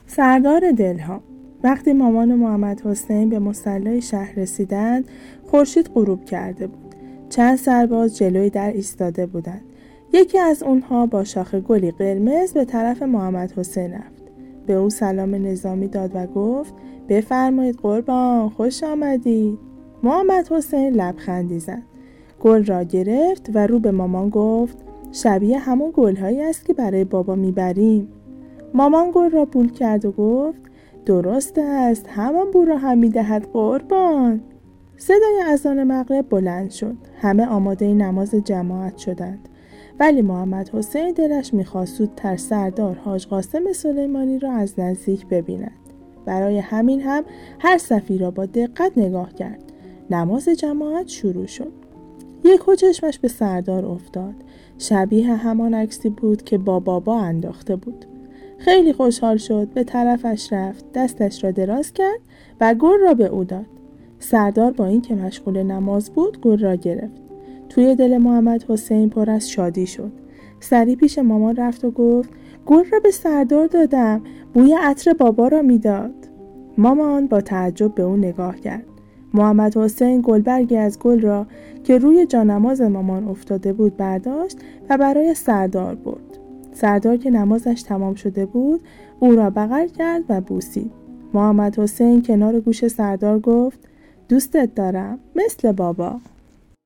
سردار دلها. وقتی مامان و محمد حسین به مصلی شهر رسیدند، خورشید غروب کرده بود. چند سرباز جلوی در ایستاده بودند. یکی از اونها با شاخه گلی قرمز به طرف محمد حسین رفت. به او سلام نظامی داد و گفت: بفرمایید قربان، خوش آمدید. محمد حسین لبخندی زد. گل را گرفت و رو به مامان گفت: شبیه همون گل‌هایی است که برای بابا میبریم. مامان گل را بول کرد و گفت: درست است، همان بو را هم میدهد قربان. صدای اذان مغرب بلند شد. همه آماده نماز جماعت شدند. ولی محمد حسین دلش می‌خواست زودتر سردار حاج قاسم سلیمانی را از نزدیک ببیند. برای همین هم هر صفی را با دقت نگاه کرد. نماز جماعت شروع شد. یکو چشمش به سردار افتاد. شبیه همان عکسی بود که با بابا انداخته بود. خیلی خوشحال شد، به طرفش رفت، دستش را دراز کرد و گل را به او داد. سردار با این که مشغول نماز بود گل را گرفت. توی دل محمد حسین پر از شادی شد. سری پیش مامان رفت و گفت: گل را به سردار دادم، بوی عطر بابا را میداد. مامان با تعجب به او نگاه کرد. محمد حسین گلبرگی از گل را که روی جانماز مامان افتاده بود برداشت و برای سردار برد. سردار که نمازش تمام شده بود او را بغل کرد و بوسید. محمد حسین کنار گوش سردار گفت: دوستت دارم مثل بابا.